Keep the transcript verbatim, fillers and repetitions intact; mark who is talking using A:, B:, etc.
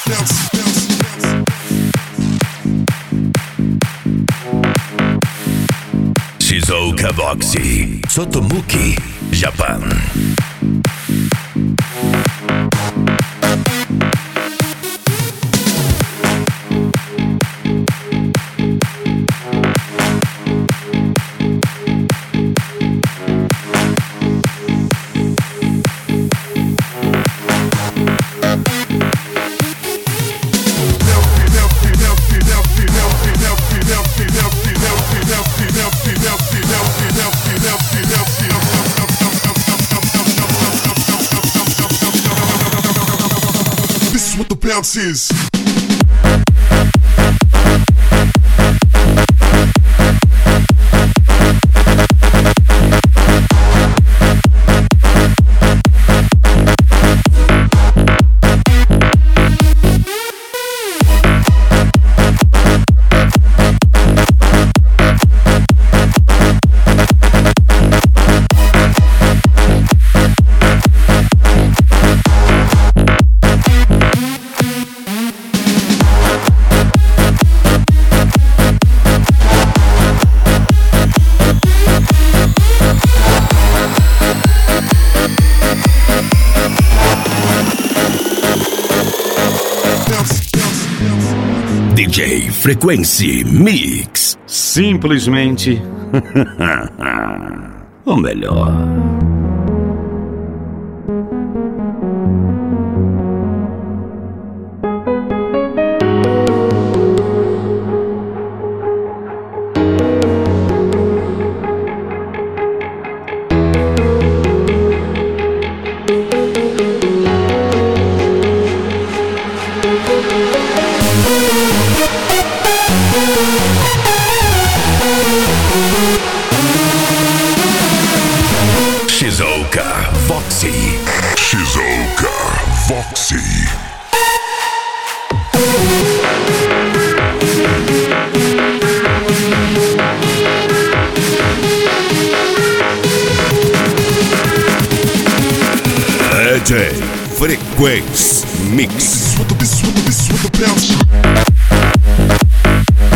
A: Shizuoka Voxy, Sotomuki, Japan.
B: This is what the bounce is.
A: D J Frequency Mix.
C: Simplesmente o melhor.
A: Shizuoka Voxy.
B: Shizuoka Voxy.
A: D J Frequency Mix.
B: This is what the, this is what the, this is what the bounce.